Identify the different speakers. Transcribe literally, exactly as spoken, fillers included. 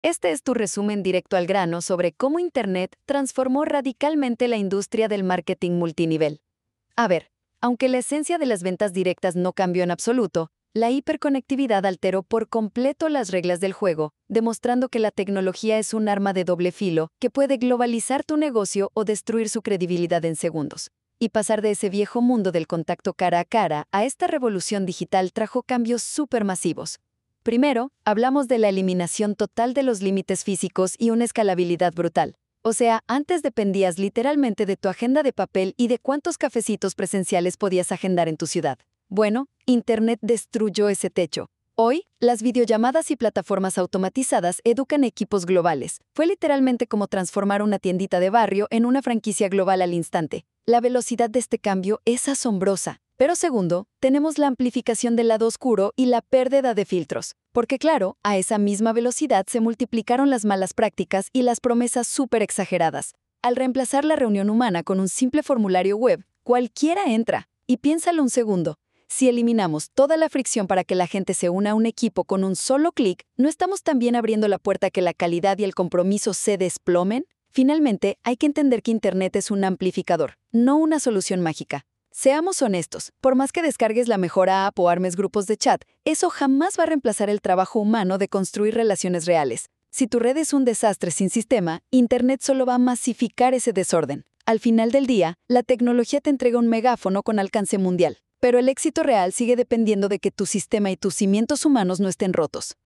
Speaker 1: Este es tu resumen directo al grano sobre cómo Internet transformó radicalmente la industria del marketing multinivel. A ver, aunque la esencia de las ventas directas no cambió en absoluto, la hiperconectividad alteró por completo las reglas del juego, demostrando que la tecnología es un arma de doble filo que puede globalizar tu negocio o destruir su credibilidad en segundos. Y pasar de ese viejo mundo del contacto cara a cara a esta revolución digital trajo cambios supermasivos. Primero, hablamos de la eliminación total de los límites físicos y una escalabilidad brutal. O sea, antes dependías literalmente de tu agenda de papel y de cuántos cafecitos presenciales podías agendar en tu ciudad. Bueno, Internet destruyó ese techo. Hoy, las videollamadas y plataformas automatizadas educan equipos globales. Fue literalmente como transformar una tiendita de barrio en una franquicia global al instante. La velocidad de este cambio es asombrosa. Pero segundo, tenemos la amplificación del lado oscuro y la pérdida de filtros. Porque claro, a esa misma velocidad se multiplicaron las malas prácticas y las promesas súper exageradas. Al reemplazar la reunión humana con un simple formulario web, cualquiera entra. Y piénsalo un segundo. Si eliminamos toda la fricción para que la gente se una a un equipo con un solo clic, ¿no estamos también abriendo la puerta a que la calidad y el compromiso se desplomen? Finalmente, hay que entender que Internet es un amplificador, no una solución mágica. Seamos honestos, por más que descargues la mejor app o armes grupos de chat, eso jamás va a reemplazar el trabajo humano de construir relaciones reales. Si tu red es un desastre sin sistema, Internet solo va a masificar ese desorden. Al final del día, la tecnología te entrega un megáfono con alcance mundial, pero el éxito real sigue dependiendo de que tu sistema y tus cimientos humanos no estén rotos.